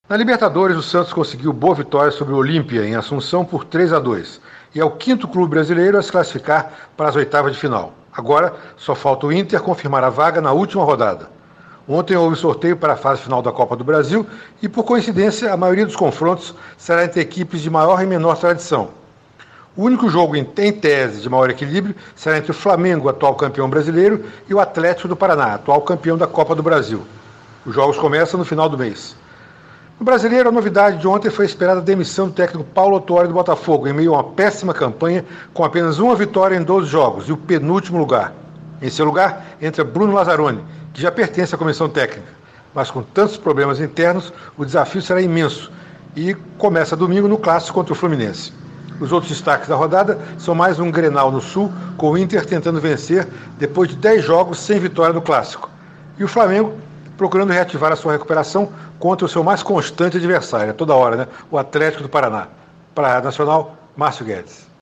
Na Libertadores, o Santos conseguiu boa vitória sobre o Olímpia, em Assunção, por 3-2, e é o quinto clube brasileiro a se classificar para as oitavas de final. Agora, só falta o Inter confirmar a vaga na última rodada. Ontem houve sorteio para a fase final da Copa do Brasil e, por coincidência, a maioria dos confrontos será entre equipes de maior e menor tradição. O único jogo em tese de maior equilíbrio será entre o Flamengo, atual campeão brasileiro, e o Atlético do Paraná, atual campeão da Copa do Brasil. Os jogos começam no final do mês. No Brasileiro, a novidade de ontem foi a esperada demissão do técnico Paulo Autuori do Botafogo, em meio a uma péssima campanha, com apenas uma vitória em 12 jogos e o penúltimo lugar. Em seu lugar, entra Bruno Lazzaroni, que já pertence à comissão técnica. Mas com tantos problemas internos, o desafio será imenso e começa domingo no clássico contra o Fluminense. Os outros destaques da rodada são mais um Grenal no Sul, com o Inter tentando vencer depois de 10 jogos sem vitória no clássico. E o Flamengo procurando reativar a sua recuperação contra o seu mais constante adversário, toda hora, o Atlético do Paraná. Para a Rádio Nacional, Márcio Guedes.